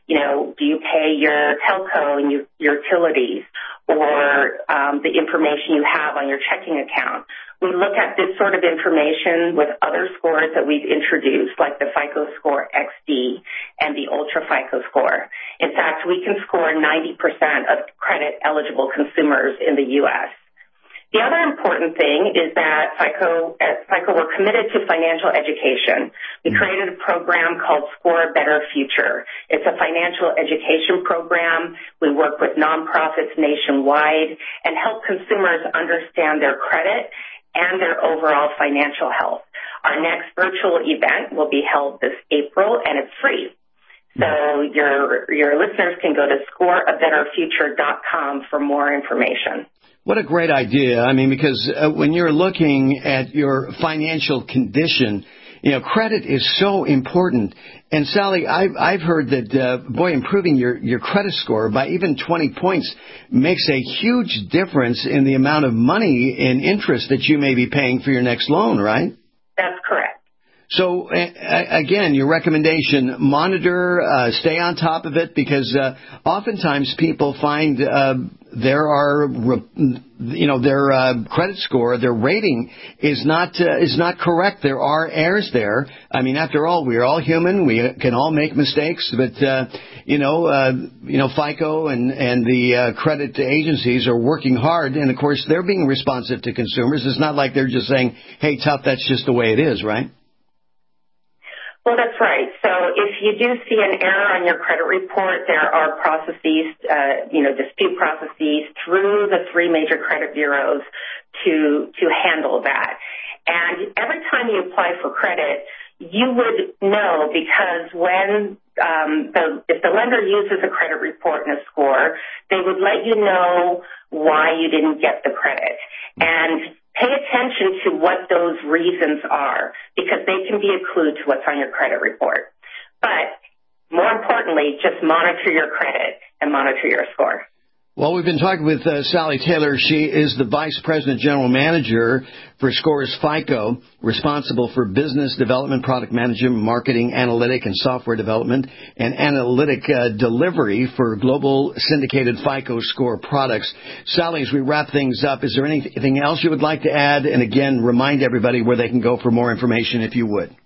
You know, do you pay your telco and your utilities, or um, the information you have on your checking account? We look at this sort of information with other scores that we've introduced, like the FICO Score X D and the Ultra FICO Score. In fact, we can score ninety percent of credit-eligible consumers in the U S The other important thing is that FICO, at FICO, we're committed to financial education. We created a program called Score a Better Future. It's a financial education program. We work with nonprofits nationwide and help consumers understand their credit and their overall financial health. Our next virtual event will be held this April, and it's free. So your your listeners can go to score a better future dot com for more information. What a great idea. I mean, because uh, when you're looking at your financial condition, you know, credit is so important. And Sally, I've, I've heard that, uh, boy, improving your, your credit score by even twenty points makes a huge difference in the amount of money in interest that you may be paying for your next loan, right? That's correct. So, uh, again, your recommendation, monitor, uh, stay on top of it, because uh, oftentimes people find uh, there are, you know, their uh, credit score, their rating is not uh, is not correct. There are errors there. I mean, after all, we are all human. We can all make mistakes, but uh, you know, uh, you know, FICO and and the uh, credit agencies are working hard, and of course, they're being responsive to consumers. It's not like they're just saying, "Hey, tough, that's just the way it is," right? Well, that's right. So if you do see an error on your credit report, there are processes, uh, you know, dispute processes through the three major credit bureaus to to handle that. And every time you apply for credit, you would know, because when um, the if the lender uses a credit report and a score, they would let you know why you didn't get the credit. And pay attention to what those reasons are, because they can be a clue to what's on your credit report. But more importantly, just monitor your credit and monitor your score. Well, we've been talking with uh, Sally Taylor. She is the Vice President General Manager for Scores FICO, responsible for business development, product management, marketing, analytic, and software development, and analytic uh, delivery for global syndicated FICO score products. Sally, as we wrap things up, is there anything else you would like to add? And again, remind everybody where they can go for more information, if you would.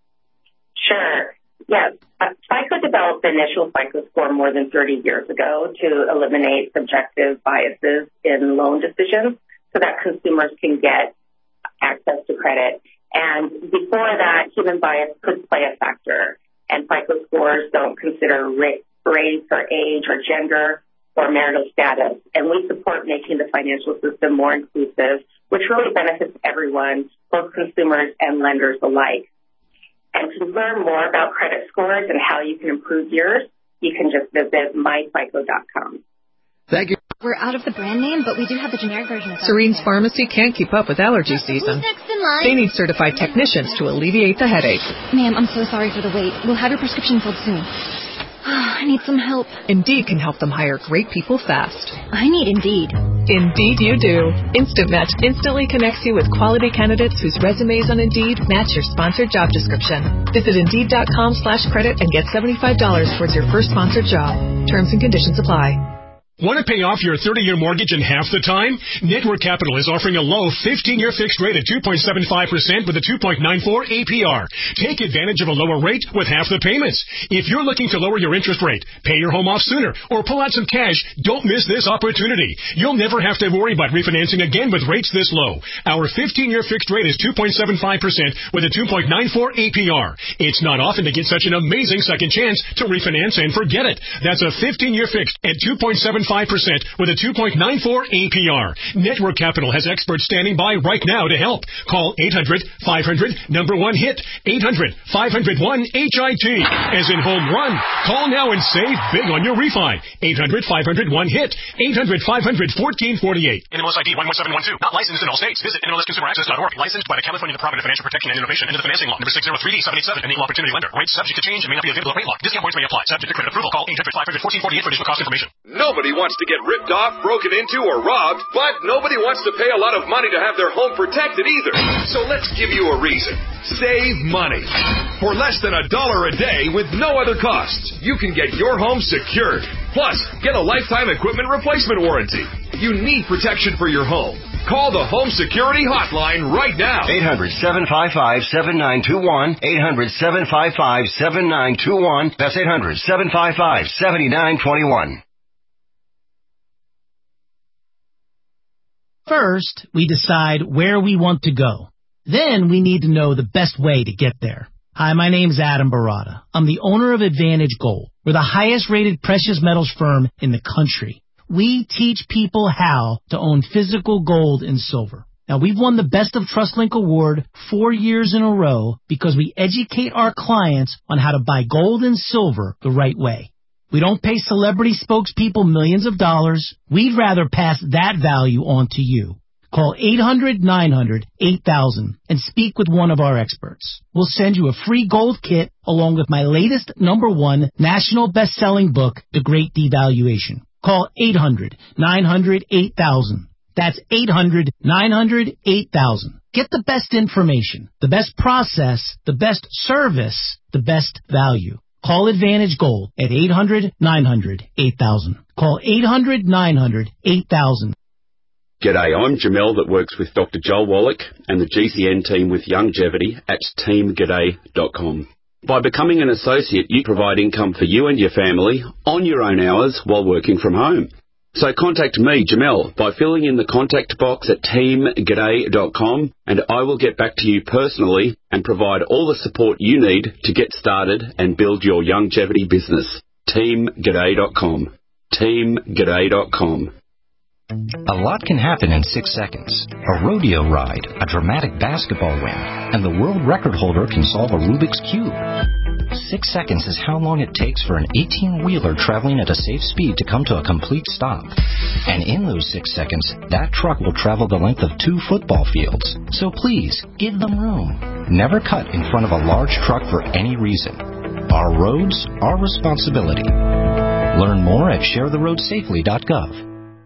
Sure. Yes. Uh, FICO developed the initial FICO score more than thirty years ago to eliminate subjective biases in loan decisions so that consumers can get access to credit. And before that, human bias could play a factor. And FICO scores don't consider race or age or gender or marital status. And we support making the financial system more inclusive, which really benefits everyone, both consumers and lenders alike. And to learn more about credit scores and how you can improve yours, you can just visit my fico dot com. Thank you. We're out of the brand name, but we do have the generic version of Serene's Pharmacy can't keep up with allergy season. Who's next in line? They need certified technicians to alleviate the headache. Ma'am, I'm so sorry for the wait. We'll have your prescription filled soon. I need some help. Indeed can help them hire great people fast. I need Indeed. Indeed you do. Instant Match instantly connects you with quality candidates whose resumes on Indeed match your sponsored job description. Visit Indeed.com slash credit and get seventy-five dollars towards your first sponsored job. Terms and conditions apply. Want to pay off your thirty-year mortgage in half the time? Network Capital is offering a low fifteen-year fixed rate at two point seven five percent with a two point nine four A P R. Take advantage of a lower rate with half the payments. If you're looking to lower your interest rate, pay your home off sooner, or pull out some cash, don't miss this opportunity. You'll never have to worry about refinancing again with rates this low. Our fifteen-year fixed rate is two point seven five percent with a two point nine four A P R. It's not often to get such an amazing second chance to refinance and forget it. That's a fifteen-year fixed at two point seven five percent with a two point nine four A P R. Network Capital has experts standing by right now to help. Call eight hundred five hundred number one hit. eight hundred five hundred one H I T. As in home run. Call now and save big on your refi. eight hundred five hundred one hit. eight hundred five hundred fourteen forty-eight. N M L S I D one one seven one two. Not licensed in all states. Visit N M L S consumer access dot org. Licensed by the California Department of Financial Protection and Innovation under the financing law. Number six zero three D seven eight seven. An equal opportunity lender. Rates subject to change and may not be available at rate lock. Discount points may apply. Subject to credit approval. Call eight hundred five hundred fourteen forty-eight for additional cost information. Nobody wants to get ripped off, broken into, or robbed, but nobody wants to pay a lot of money to have their home protected either. So let's give you a reason. Save money. For less than a dollar a day with no other costs, you can get your home secured. Plus, get a lifetime equipment replacement warranty. You need protection for your home. Call the Home Security Hotline right now. eight hundred, seven five five, seven nine two one. eight hundred, seven five five, seven nine two one. That's eight hundred, seven five five, seven nine two one. First, we decide where we want to go. Then we need to know the best way to get there. Hi, my name's Adam Barada. I'm the owner of Advantage Gold. We're the highest rated precious metals firm in the country. We teach people how to own physical gold and silver. Now, we've won the Best of TrustLink Award four years in a row because we educate our clients on how to buy gold and silver the right way. We don't pay celebrity spokespeople millions of dollars. We'd rather pass that value on to you. Call eight hundred, nine hundred, eight thousand and speak with one of our experts. We'll send you a free gold kit along with my latest number one national best-selling book, The Great Devaluation. Call eight hundred, nine hundred, eight thousand. That's eight hundred, nine hundred, eight thousand. Get the best information, the best process, the best service, the best value. Call Advantage Gold at eight hundred, nine hundred, eight thousand. Call eight hundred, nine hundred, eight thousand. G'day, I'm Jamel that works with Doctor Joel Wallach and the G C N team with Longevity at team g'day dot com. By becoming an associate, you provide income for you and your family on your own hours while working from home. So contact me, Jamel, by filling in the contact box at team g'day dot com, and I will get back to you personally and provide all the support you need to get started and build your longevity business. team g'day dot com. team g'day dot com. A lot can happen in six seconds. A rodeo ride, a dramatic basketball win, and the world record holder can solve a Rubik's Cube. Six seconds is how long it takes for an eighteen-wheeler traveling at a safe speed to come to a complete stop. And in those six seconds, that truck will travel the length of two football fields. So please, give them room. Never cut in front of a large truck for any reason. Our roads, our responsibility. Learn more at share the road safely dot gov.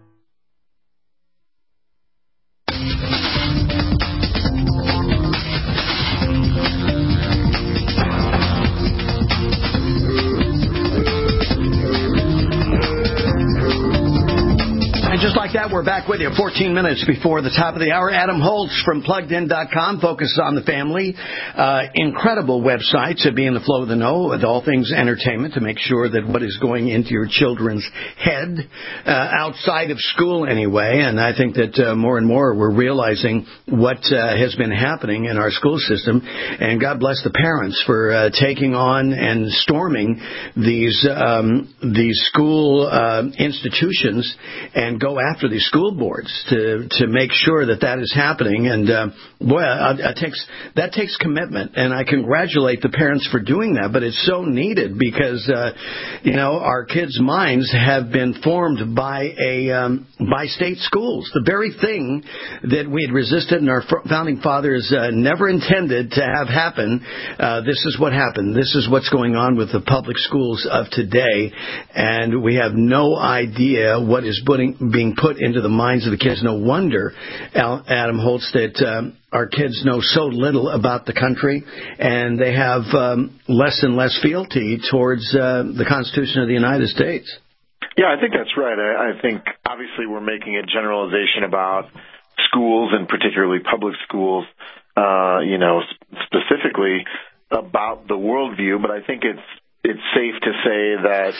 Just like that, we're back with you fourteen minutes before the top of the hour. Adam Holtz from plugged in dot com focuses on the family. Uh, incredible website to be in the flow of the know with all things entertainment to make sure that what is going into your children's head, uh, outside of school anyway. And I think that uh, more and more we're realizing what uh, has been happening in our school system. And God bless the parents for uh, taking on and storming these um, these school uh, institutions and go after these school boards to to make sure that that is happening. And uh, boy, it takes that takes commitment, and I congratulate the parents for doing that. But it's so needed because uh, you know our kids' minds have been formed by a um, by state schools. The very thing that we had resisted and our founding fathers uh, never intended to have happen. Uh, this is what happened. This is what's going on with the public schools of today, and we have no idea what is putting. being put into the minds of the kids. No wonder, Adam Holtz, that um, our kids know so little about the country, and they have um, less and less fealty towards uh, the Constitution of the United States. Yeah, I think that's right. I, I think, obviously, we're making a generalization about schools, and particularly public schools, uh, you know, specifically about the worldview, but I think it's it's safe to say that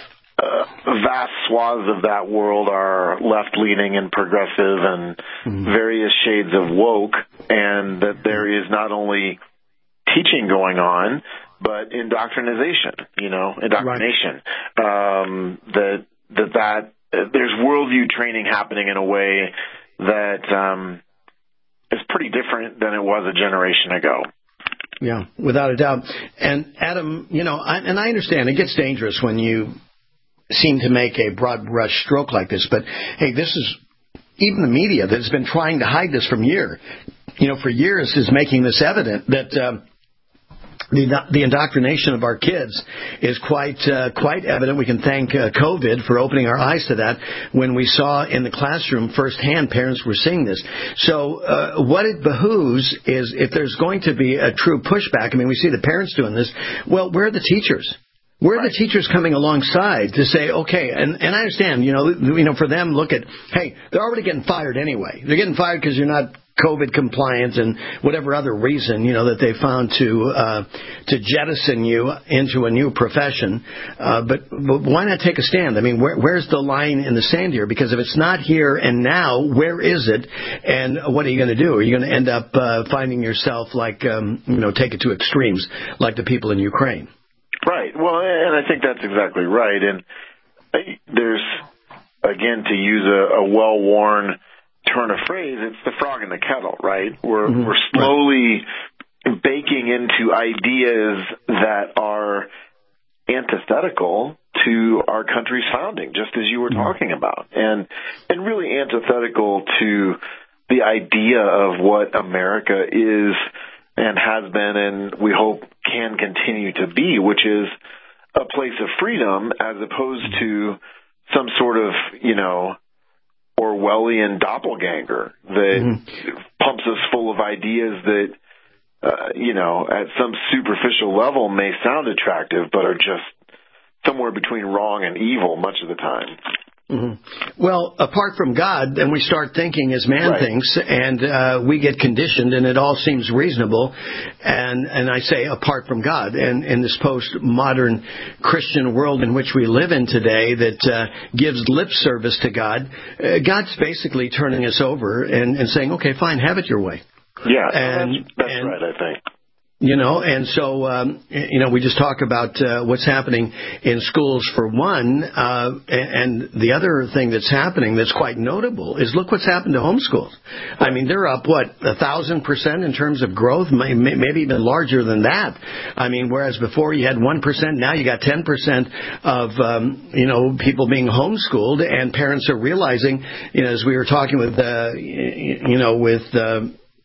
Uh, vast swaths of that world are left-leaning and progressive and mm-hmm. various shades of woke, and that there is not only teaching going on, but indoctrination, you know, indoctrination. Right. Um, that, that, that, uh, there's worldview training happening in a way that um, is pretty different than it was a generation ago. Yeah, without a doubt. And, Adam, you know, I, and I understand it gets dangerous when you seem to make a broad brush stroke like this, but hey, this is even the media that has been trying to hide this from year, you know, for years is making this evident that uh, The, the indoctrination of our kids is quite uh, quite evident. We can thank uh, COVID for opening our eyes to that when we saw in the classroom firsthand parents were seeing this. So uh, what it behooves is if there's going to be a true pushback, I mean, we see the parents doing this, well, where are the teachers? Where are the teachers coming alongside to say, okay, and, and I understand, you know, you know, for them, look at, hey, they're already getting fired anyway. They're getting fired because you're not COVID compliant and whatever other reason, you know, that they found to uh, to jettison you into a new profession. Uh, but, but why not take a stand? I mean, where, where's the line in the sand here? Because if it's not here and now, where is it? And what are you going to do? Are you going to end up uh, finding yourself like, um, you know, take it to extremes like the people in Ukraine? Right. Well, and I think that's exactly right. And there's, again, to use a, a well-worn turn of phrase, it's the frog in the kettle, right? We're mm-hmm. we're slowly right. baking into ideas that are antithetical to our country's founding, just as you were mm-hmm. talking about, and and really antithetical to the idea of what America is and has been, and we hope can continue to be, which is a place of freedom as opposed to some sort of, you know, Orwellian doppelganger that mm-hmm. pumps us full of ideas that, uh, you know, at some superficial level may sound attractive, but are just somewhere between wrong and evil much of the time. Mm-hmm. Well, apart from God, then we start thinking as man right. thinks, and uh, we get conditioned, and it all seems reasonable. And and I say apart from God, and in this postmodern Christian world in which we live in today, that uh, gives lip service to God, uh, God's basically turning us over and, and saying, "Okay, fine, have it your way." Yeah, and that's, that's and, right. I think. You know, and so, um, you know, we just talk about uh, what's happening in schools for one, uh, and, and the other thing that's happening that's quite notable is look what's happened to homeschools. I mean, they're up, what, a thousand percent in terms of growth, maybe even larger than that. I mean, whereas before you had one percent, now you got ten percent of, um, you know, people being homeschooled, and parents are realizing, you know, as we were talking with, uh, you know, with, uh,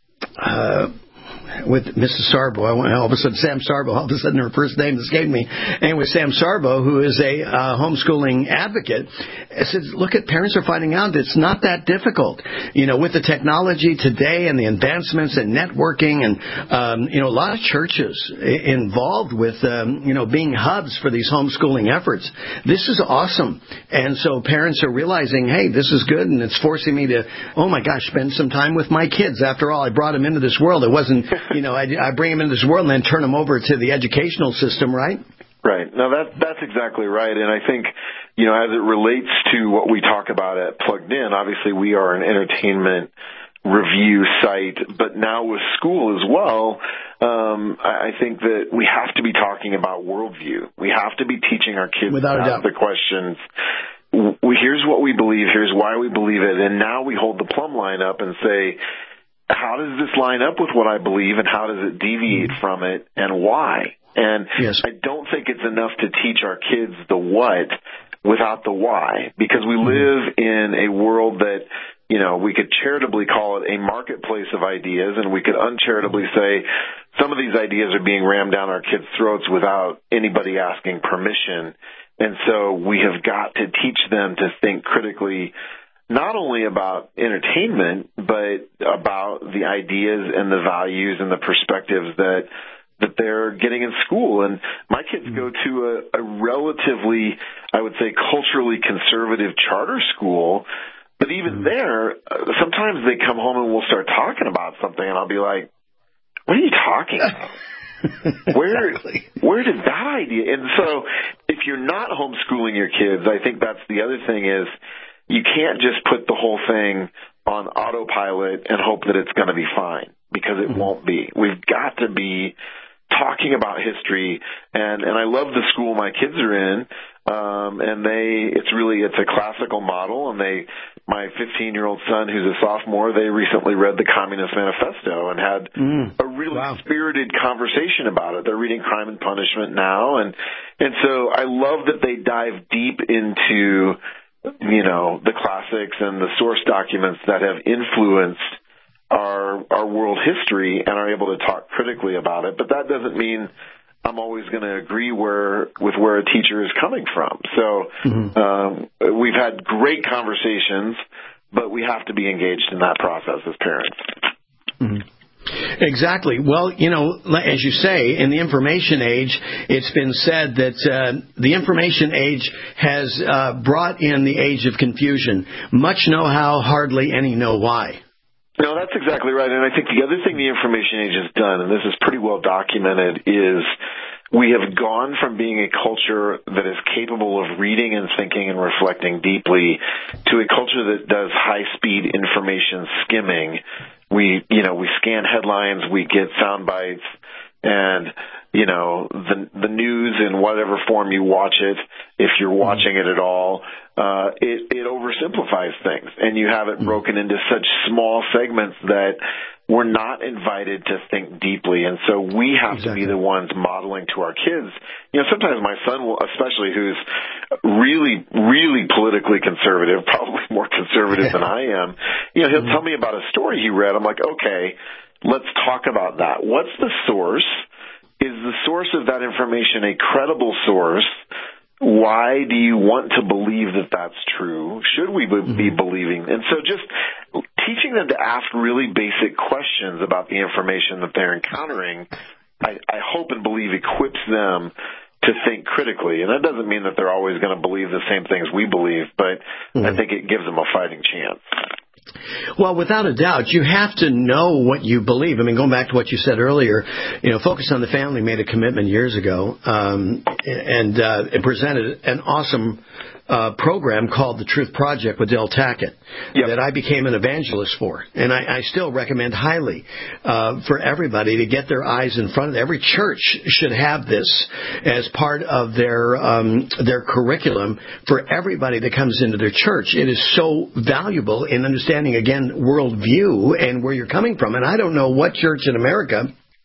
uh, with Missus Sarbo. I went, all of a sudden, Sam Sarbo, all of a sudden her first name escaped me. Anyway, Sam Sarbo, who is a uh, homeschooling advocate, said, look, at parents are finding out it's not that difficult. You know, with the technology today and the advancements in networking and, um, you know, a lot of churches involved with, um, you know, being hubs for these homeschooling efforts. This is awesome. And so parents are realizing, hey, this is good, and it's forcing me to, oh my gosh, spend some time with my kids. After all, I brought them into this world. It wasn't, you know, I, I bring them into this world and then turn them over to the educational system, right? Right. No, that, that's exactly right. And I think, you know, as it relates to what we talk about at Plugged In, obviously we are an entertainment review site, but now with school as well, um, I think that we have to be talking about worldview. We have to be teaching our kids Without a doubt. the questions. We, here's what we believe, here's why we believe it, and now we hold the plumb line up and say, how does this line up with what I believe, and how does it deviate from it, and why? And yes. I don't think it's enough to teach our kids the what without the why, because we live in a world that, you know, we could charitably call it a marketplace of ideas, and we could uncharitably say some of these ideas are being rammed down our kids' throats without anybody asking permission. And so we have got to teach them to think critically, not only about entertainment, but about the ideas and the values and the perspectives that that they're getting in school. And my kids go to a, a relatively, I would say, culturally conservative charter school. But even there, sometimes they come home and we'll start talking about something, and I'll be like, what are you talking about? Where exactly. where did that idea? And so if you're not homeschooling your kids, I think that's the other thing is, you can't just put the whole thing on autopilot and hope that it's going to be fine, because it won't be. We've got to be talking about history, and, and I love the school my kids are in, um, and they, it's really, it's a classical model, and they, my fifteen-year-old son who's a sophomore, they recently read the Communist Manifesto and had mm. a really wow. spirited conversation about it. They're reading Crime and Punishment now, and, and so I love that they dive deep into, you know, the classics and the source documents that have influenced our our, our world history and are able to talk critically about it. But that doesn't mean I'm always going to agree where with where a teacher is coming from. So mm-hmm. um, we've had great conversations, but we have to be engaged in that process as parents. Mm-hmm. Exactly. Well, you know, as you say, in the information age, it's been said that uh, the information age has uh, brought in the age of confusion. Much know-how, hardly any know why. No, that's exactly right. And I think the other thing the information age has done, and this is pretty well documented, is we have gone from being a culture that is capable of reading and thinking and reflecting deeply to a culture that does high-speed information skimming. We, you know, we scan headlines, we get sound bites, and, you know, the the news in whatever form you watch it, if you're watching it at all, uh, it, it oversimplifies things, and you have it broken into such small segments that we're not invited to think deeply, and so we have exactly. to be the ones modeling to our kids. You know, sometimes my son will, especially who's really, really politically conservative, probably more conservative yeah. than I am, you know, he'll mm-hmm. tell me about a story he read. I'm like, okay, let's talk about that. What's the source? Is the source of that information a credible source? Why do you want to believe that that's true? Should we be mm-hmm. believing? And so just teaching them to ask really basic questions about the information that they're encountering, I, I hope and believe equips them to think critically. And that doesn't mean that they're always going to believe the same things we believe, but mm-hmm. I think it gives them a fighting chance. Well, without a doubt, you have to know what you believe. I mean, going back to what you said earlier, you know, Focus on the Family made a commitment years ago, um, and uh, it presented an awesome uh, program called The Truth Project with Del Tackett yep. that I became an evangelist for. And I, I still recommend highly uh, for everybody to get their eyes in front of it. Every church should have this as part of their um, their curriculum for everybody that comes into their church. It is so valuable in understanding, again, worldview and where you're coming from. And I don't know what church in America,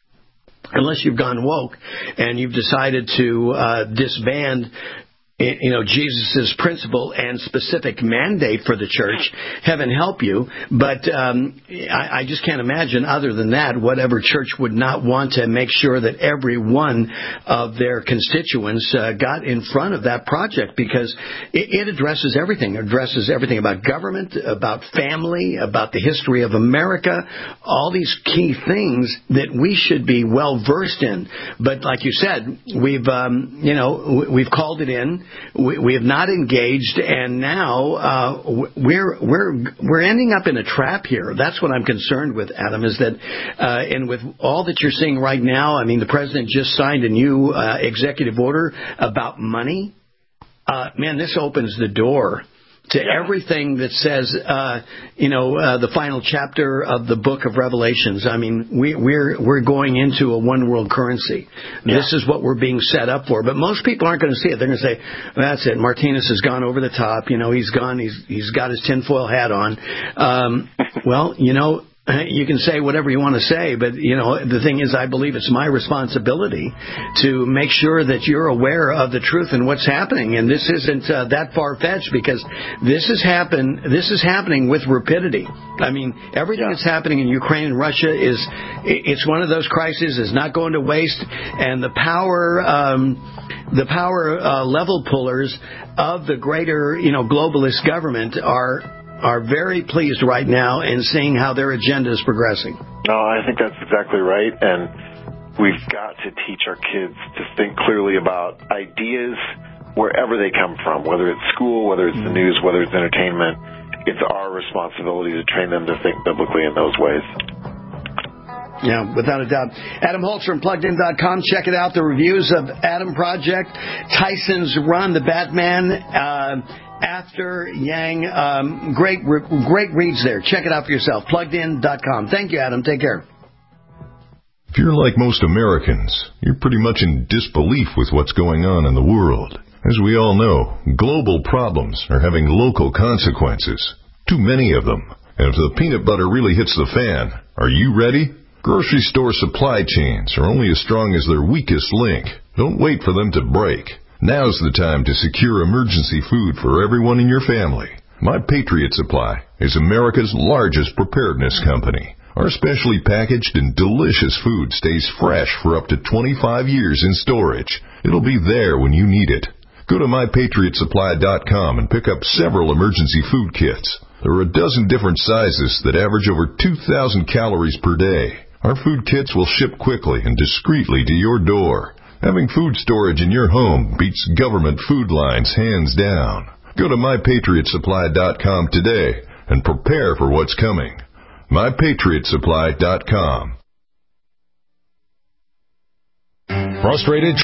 unless you've gone woke and you've decided to uh, disband you know, Jesus' principle and specific mandate for the church. Heaven help you. But um, I, I just can't imagine, other than that, whatever church would not want to make sure that every one of their constituents uh, got in front of that project, because it, it addresses everything. It addresses everything about government, about family, about the history of America, all these key things that we should be well versed in. But like you said, we've, um, you know, we've called it in. We, we have not engaged, and now uh, we're we're we're ending up in a trap here. That's what I'm concerned with, Adam. Is that uh, and with all that you're seeing right now, I mean, the president just signed a new uh, executive order about money. Uh, man, this opens the door to everything that says, uh, you know, uh, the final chapter of the book of Revelations. I mean, we, we're we're going into a one world currency. Yeah. This is what we're being set up for. But most people aren't going to see it. They're going to say, well, that's it. Martinez has gone over the top. You know, he's gone. He's he's got his tinfoil hat on. Um, well, you know, you can say whatever you want to say, but, you know, the thing is, I believe it's my responsibility to make sure that you're aware of the truth and what's happening. And this isn't uh, that far-fetched, because this is happen. This is happening with rapidity. I mean, everything that's happening in Ukraine and Russia is, it's one of those crises. It's not going to waste. And the power, um, the power uh, level pullers of the greater, you know, globalist government are are very pleased right now in seeing how their agenda is progressing. No, I think that's exactly right. And we've got to teach our kids to think clearly about ideas wherever they come from, whether it's school, whether it's the news, whether it's entertainment. It's our responsibility to train them to think biblically in those ways. Yeah, without a doubt. Adam Holz from plugged in dot com. Check it out. The reviews of Adam Project, Tyson's Run, The Batman, uh, After Yang. Um, great, great reads there. Check it out for yourself. plugged in dot com. Thank you, Adam. Take care. If you're like most Americans, you're pretty much in disbelief with what's going on in the world. As we all know, global problems are having local consequences. Too many of them. And if the peanut butter really hits the fan, are you ready? Grocery store supply chains are only as strong as their weakest link. Don't wait for them to break. Now's the time to secure emergency food for everyone in your family. My Patriot Supply is America's largest preparedness company. Our specially packaged and delicious food stays fresh for up to twenty-five years in storage. It'll be there when you need it. Go to my patriot supply dot com and pick up several emergency food kits. There are a dozen different sizes that average over two thousand calories per day. Our food kits will ship quickly and discreetly to your door. Having food storage in your home beats government food lines hands down. Go to my patriot supply dot com today and prepare for what's coming. my patriot supply dot com. Frustrated?